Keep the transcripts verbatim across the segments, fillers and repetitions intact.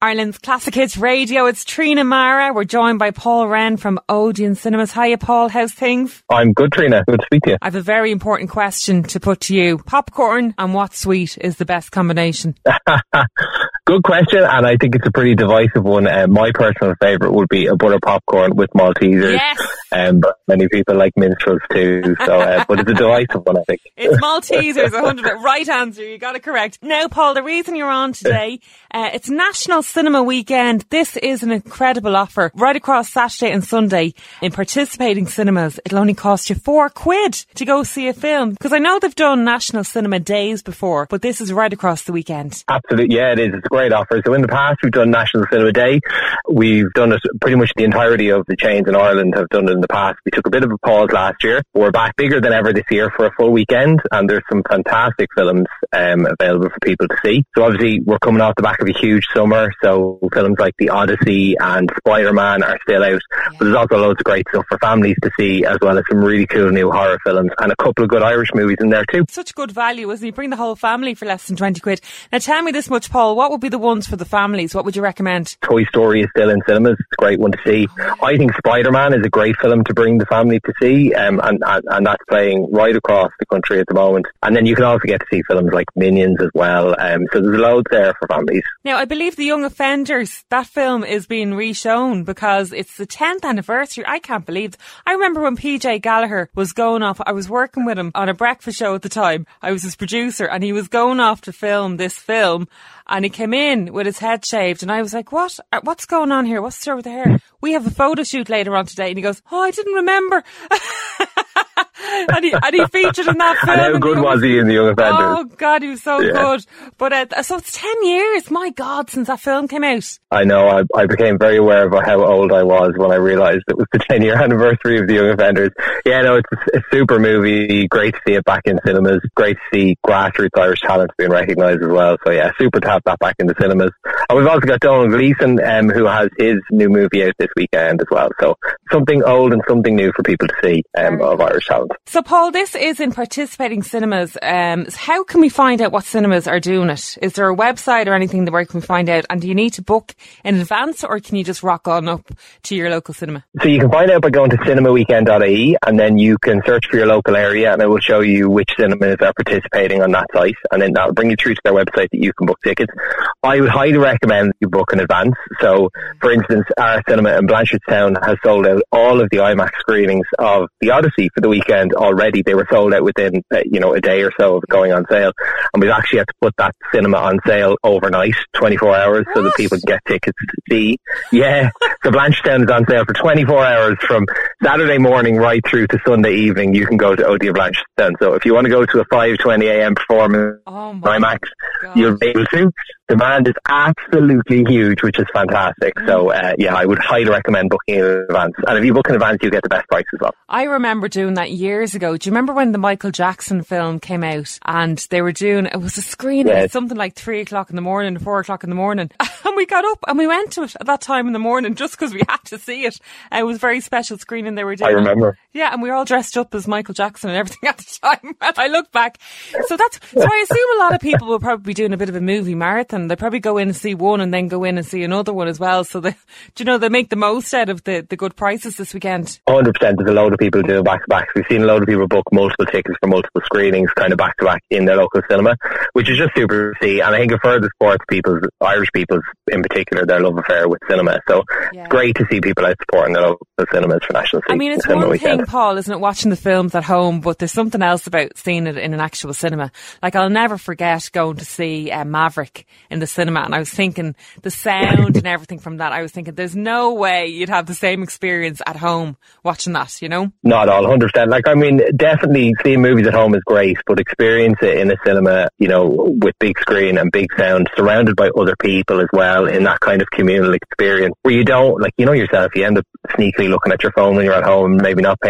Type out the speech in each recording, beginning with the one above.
Ireland's Classic Hits Radio. It's Trina Mara. We're joined by Paul Wren from Odeon Cinemas. Hiya, Paul. How's things? I'm good, Trina. Good to speak to you. I have a very important question to put to you. Popcorn and what sweet is the best combination? Good question, and I think it's a pretty divisive one. Uh, my personal favourite would be a butter popcorn with Maltesers. Yes! Um, but many people like minstrels too, so, uh, but it's a divisive one, I think. It's Maltesers, one hundred percent. Right answer, you got it correct. Now, Paul, the reason you're on today, uh, it's National Cinema Weekend. This is an incredible offer. Right across Saturday and Sunday in participating cinemas, it'll only cost you four quid to go see a film. Because I know they've done National Cinema Days before, but this is right across the weekend. Absolutely, yeah, it is. It's a great offer. So in the past, we've done National Cinema Day. We've done it, pretty much the entirety of the chains in Ireland have done it in the past. We took a bit of a pause last year. We're back bigger than ever this year for a full weekend, and there's some fantastic films um, available for people to see. So obviously, we're coming off the back of a huge summer, so films like The Odyssey and Spider-Man are still out. Yeah. But there's also loads of great stuff for families to see, as well as some really cool new horror films and a couple of good Irish movies in there too. Such good value, isn't it? You bring the whole family for less than twenty quid. Now tell me this much, Paul, what would be the ones for the families? What would you recommend? Toy Story is still in cinemas. It's a great one to see. I think Spider-Man is a great film to bring the family to see, um, and, and, and that's playing right across the country at the moment. And then you can also get to see films like Minions as well. Um, so there's loads there for families. Now, I believe The Young Offenders, that film is being re-shown because it's the tenth anniversary. I can't believe it. I remember when P J Gallagher was going off, I was working with him on a breakfast show at the time. I was his producer and he was going off to film this film and he came in with his head shaved and I was like, what? What's going on here? What's the story with the hair? We have a photo shoot later on today. And he goes, oh, I didn't remember. and, he, and he featured in that film. And how good was he in The Young Offenders? Oh, God, he was so yeah. good. But uh, so it's ten years, my God, since that film came out. I know. I, I became very aware of how old I was when I realised it was the ten-year anniversary of The Young Offenders. Yeah, no, it's a, a super movie. Great to see it back in cinemas. Great to see grassroots Irish talent being recognised as well. So, yeah, super to have that back in the cinemas. And we've also got Donald Gleeson, um, who has his new movie out this weekend as well. So something old and something new for people to see um, of Irish talent. So, Paul, this is in participating cinemas. Um, how can we find out what cinemas are doing it? Is there a website or anything where we can find out? And do you need to book in advance or can you just rock on up to your local cinema? So you can find out by going to cinema weekend dot I E and then you can search for your local area and it will show you which cinemas are participating on that site, and then that'll bring you through to their website that you can book tickets. I would highly recommend you book in advance. So, for instance, our cinema in Blanchardstown has sold out all of the IMAX screenings of The Odyssey for the weekend already. They were sold out within, uh, you know, a day or so of going on sale. And we've actually had to put that cinema on sale overnight, twenty-four hours, what? so that people can get tickets to see. Yeah. So Blanchardstown is on sale for twenty-four hours from Saturday morning right through to Sunday evening. You can go to Odeon Blanchardstown. So if you want to go to a five twenty a.m. performance oh on IMAX, God. You'll be able to. Demand is absolutely huge, which is fantastic. So, uh, yeah, I would highly recommend booking in advance. And if you book in advance, you get the best price as well. I remember doing that years ago. Do you remember when the Michael Jackson film came out and they were doing, it was a screening at something like three o'clock in the morning, four o'clock in the morning. And we got up and we went to it at that time in the morning just because we had to see it. Uh, it was a very special screening they were doing. I remember. Yeah, and we were all dressed up as Michael Jackson and everything at the time. And I look back. So that's, so I assume a lot of people will probably be doing a bit of a movie marathon. They probably go in and see one and then go in and see another one as well. So they, do you know, they make the most out of the, the good prices this weekend. one hundred percent. There's a load of people doing back-to-backs. We've seen a load of people book multiple tickets for multiple screenings kind of back-to-back in their local cinema, which is just super to see. And I think it further supports people's, Irish people's in particular, their love affair with cinema. So yeah. It's great to see people out supporting their local cinemas for National Cinema. I mean, it's one weekend. thing, Paul, isn't it, watching the films at home, but there's something else about seeing it in an actual cinema. Like, I'll never forget going to see uh, Maverick in the cinema, and I was thinking the sound and everything from that, I was thinking there's no way you'd have the same experience at home watching that, you know? Not at all, one hundred percent. Like, I mean, definitely seeing movies at home is great, but experience it in a cinema, you know, with big screen and big sound, surrounded by other people as well, in that kind of communal experience where you don't, like, you know yourself, you end up sneakily looking at your phone when you're at home, maybe not paying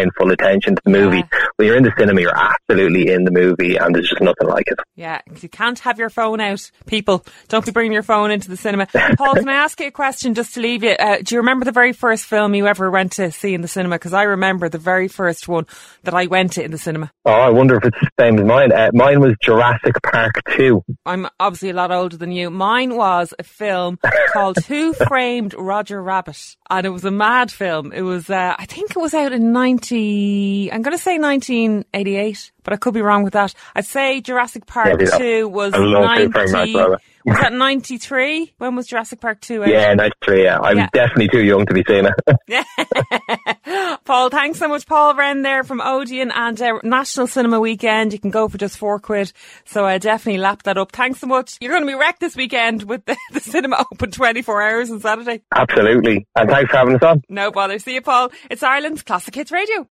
paying full attention to the movie. Yeah. When you're in the cinema, you're absolutely in the movie, and there's just nothing like it. Yeah, you can't have your phone out. People, don't be bringing your phone into the cinema. Paul, can I ask you a question just to leave you? Uh, do you remember the very first film you ever went to see in the cinema? Because I remember the very first one that I went to in the cinema. Oh, I wonder if it's the same as mine. Uh, mine was Jurassic Park two. I'm obviously a lot older than you. Mine was a film called Who Framed Roger Rabbit? And it was a mad film. It was, uh, I think it was out in ninety, I'm going to say nineteen eighty-eight, but I could be wrong with that. I'd say Jurassic Park yeah, two was ninety, was that ninety-three? When was Jurassic Park two out? Yeah, ninety-three, yeah. I was yeah. definitely too young to be seeing it. Paul, thanks so much. Paul Wren there from Odeon, and uh, National Cinema Weekend. You can go for just four quid. So I uh, definitely lap that up. Thanks so much. You're going to be wrecked this weekend with the, the cinema open twenty-four hours on Saturday. Absolutely. And thanks for having us on. No bother. See you, Paul. It's Ireland's Classic Hits Radio.